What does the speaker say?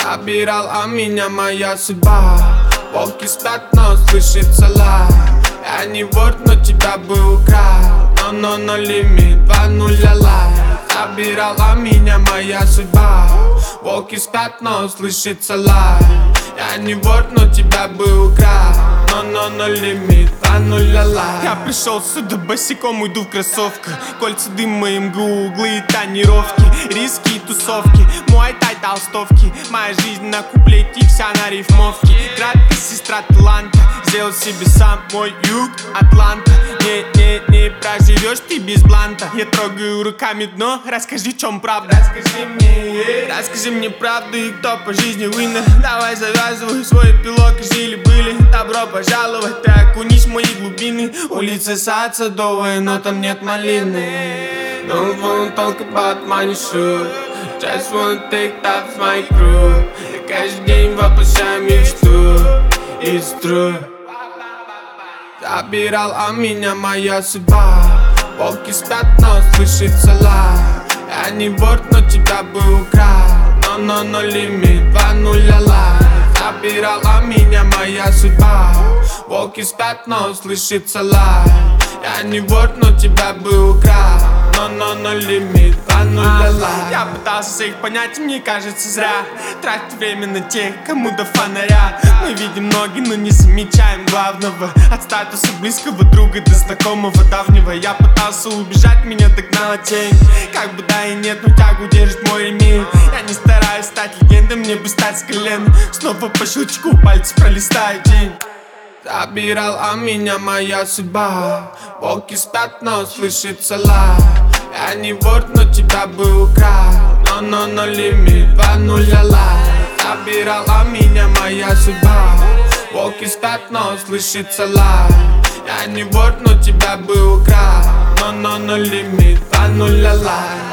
Забирала меня моя судьба. Волки спят, но слышится лай. Я не вор, но тебя бы украл. Но лимит 2-0 лай. Забирала меня моя судьба. Волки спят, но слышится лай. Я не вор, но тебя бы украл. Но лимит 2-0 лай. Я пришел сюда босиком, иду в кроссовках. Кольца дыма, МГУ, углы и тонировки. Риски и тусовки, муай-тай, толстовки. Моя жизнь на куплете, вся на рифмовке. Брат и сестра таланта, сделал себе сам мой юг, Атланта. Не проживешь ты без бланта. Я трогаю руками дно, расскажи, в чем правда. Расскажи мне правду и кто по жизни winner. Давай завязывай свой пилок, и жили-были. Добро пожаловать, ты окунись в мои глубины. Улица сад садовая, но там нет малины. Don't wanna talk about money, sure. Just wanna take that with my crew. Я каждый день воплощаю мечту. It's true. Забирала меня моя судьба. Волки спят, но слышится лай. Я не вор, но тебя бы украл. Но лимит 2-0 лай. Забирала меня моя судьба. Волки спят, но слышится лай. Я не вор, но тебя бы украл. Но лимит 2-0 лай. Я пытался их понять, и мне кажется зря. Тратить время на тех, кому до фонаря. Мы видим ноги, но не замечаем главного. От статуса близкого друга до знакомого давнего. Я пытался убежать, меня догнала тень. Как бы да и нет, но тягу держит мой ремень. Я не стараюсь стать легендой, мне бы стать с колен. Снова по щелчку пальцев пролистаю день. Забирала меня моя судьба. Волки спят, но слышится лай. Я не вор, но тебя бы украл. Но лимит 2-0 лай. Забирала меня моя судьба. Волки спят, но слышится лай. Я не вор, но тебя бы украл. Но лимит 2-0 лай.